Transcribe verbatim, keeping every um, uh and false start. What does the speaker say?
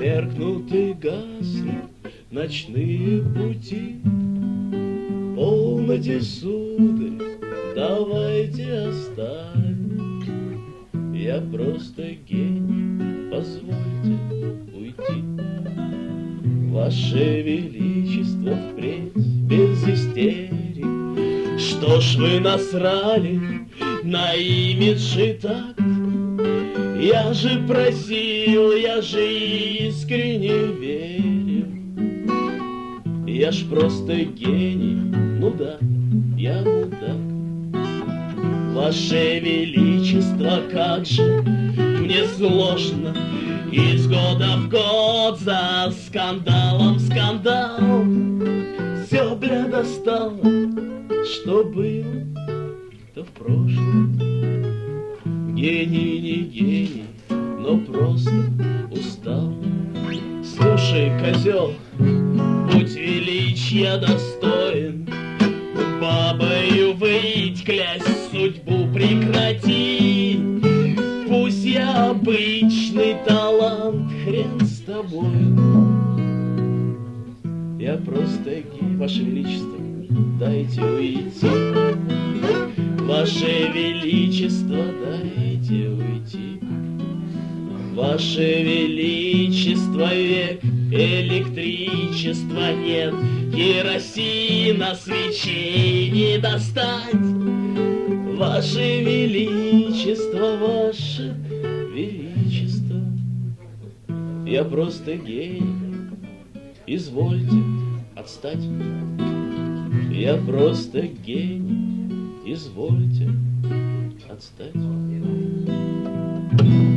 Меркнут и гаснут ночные пути. Полноте, сударь, давайте оставим. Я просто гений, позвольте уйти. Ваше Величество, впредь без истерик. Что ж вы насрали на имидж и такт? Я же просил, я же искренне верил. Я ж просто гений, ну да, я мудак. Ваше Величество, как же мне сложно из года в год за скандалом скандал. Все, бля, достало, что было, то в прошлом. Гений не гений, но просто устал. Слушай, козел, будь величия достоин, бабою выть, клясть судьбу прекрати. Пусть я обычный талант, хрен с тобой. Я просто гей, Ваше Величество, дайте уйти. Ваше Величество, дайте уйти. Ваше Величество, век электричества нет, керосина, свечей не достать. Ваше Величество, Ваше Величество, я просто гений, извольте отстать. Я просто гений, извольте отстать.